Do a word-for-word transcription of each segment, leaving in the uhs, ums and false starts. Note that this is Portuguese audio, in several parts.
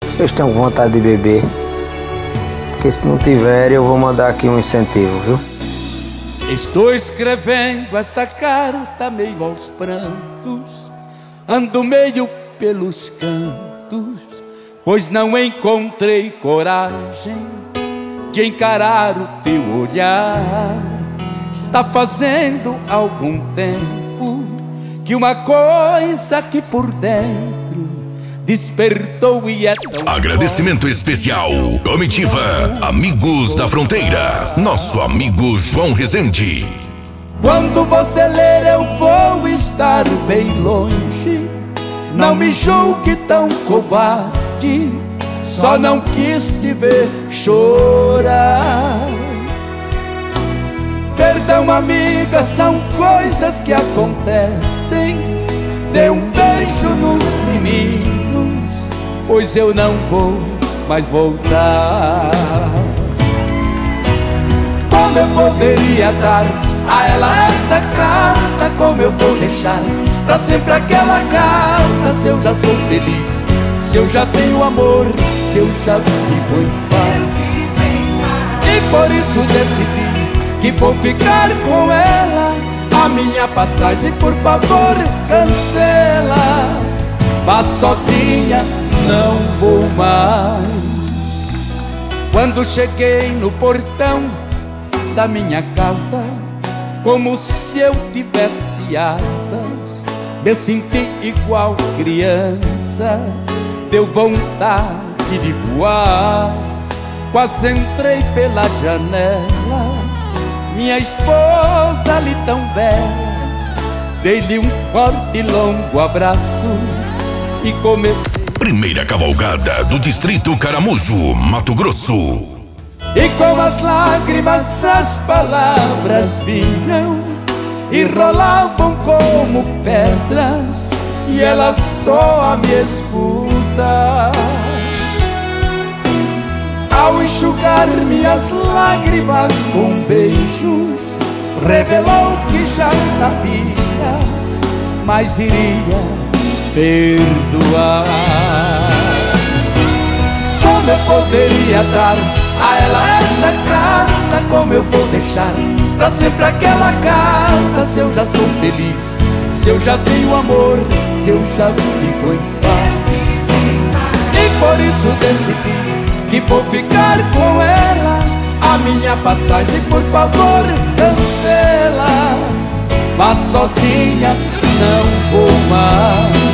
vocês estão com vontade de beber. Porque se não tiverem, eu vou mandar aqui um incentivo, viu? Estou escrevendo esta carta meio aos prantos, ando meio pelos cantos, pois não encontrei coragem de encarar o teu olhar. Está fazendo algum tempo que uma coisa aqui por dentro despertou e é tão Agradecimento forte. especial Comitiva Amigos da Fronteira, nosso amigo João Rezende. Quando você ler eu vou estar bem longe, não me julgue tão covarde, só não quis te ver chorar. Perdão, amiga, são coisas que acontecem. Dê um beijo nos meninos, pois eu não vou mais voltar. Como eu poderia dar a ela essa carta? Como eu vou deixar pra sempre aquela casa? Se eu já sou feliz, se eu já tenho amor, se eu já vivo em paz. E por isso decidi que vou ficar com ela. A minha passagem, por favor, cancela. Vá sozinha, não vou mais. Quando cheguei no portão da minha casa, como se eu tivesse asas, me senti igual criança. Deu vontade de voar, quase entrei pela janela. Minha esposa ali tão bela, dei-lhe um forte e longo abraço e comecei. Primeira cavalgada do Distrito Caramujo, Mato Grosso. E com as lágrimas as palavras vinham e rolavam como pedras, e ela só me escuta. Ao enxugar minhas lágrimas com beijos, revelou que já sabia, mas iria perdoar. Como eu poderia dar a ela essa carta? Como eu vou deixar pra sempre aquela casa? Se eu já sou feliz, se eu já tenho amor, se eu já vivo em paz. E por isso decidi que vou ficar com ela. A minha passagem, por favor, cancela. Vá sozinha, não vou mais.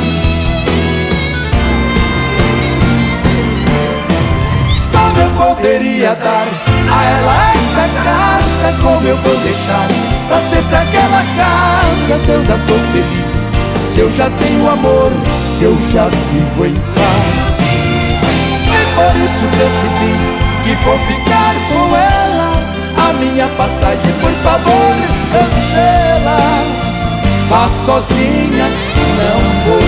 Como eu poderia dar a ela essa carta? Como eu vou deixar pra sempre aquela casa? Se eu já sou feliz, se eu já tenho amor, se eu já vivo em paz. Por isso decidi que vou ficar com ela. A minha passagem, por favor, cancela. Vá sozinha, não vou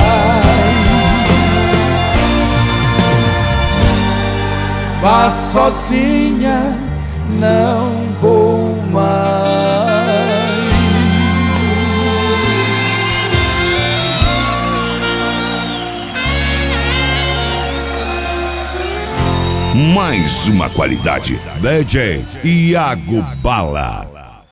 mais. Vá sozinha, não vou mais. Mais uma qualidade. D J Iago Bala.